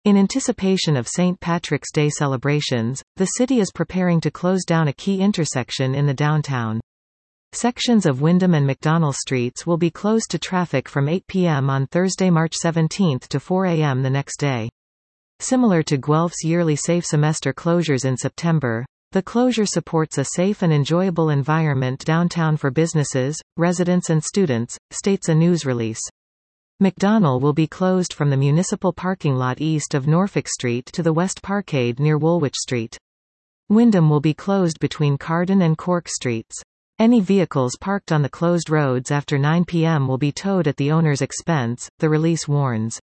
In anticipation of St. Patrick's Day celebrations, the city is preparing to close down a key intersection in the downtown. Sections of Wyndham and McDonell Streets will be closed to traffic from 8 p.m. on Thursday, March 17 to 4 a.m. the next day. Similar to Guelph's yearly safe semester closures in September, the closure supports a safe and enjoyable environment downtown for businesses, residents and students, states a news release. McDonell will be closed from the municipal parking lot east of Norfolk Street to the West Parkade near Woolwich Street. Wyndham will be closed between Carden and Cork Streets. Any vehicles parked on the closed roads after 9 p.m. will be towed at the owner's expense, the release warns.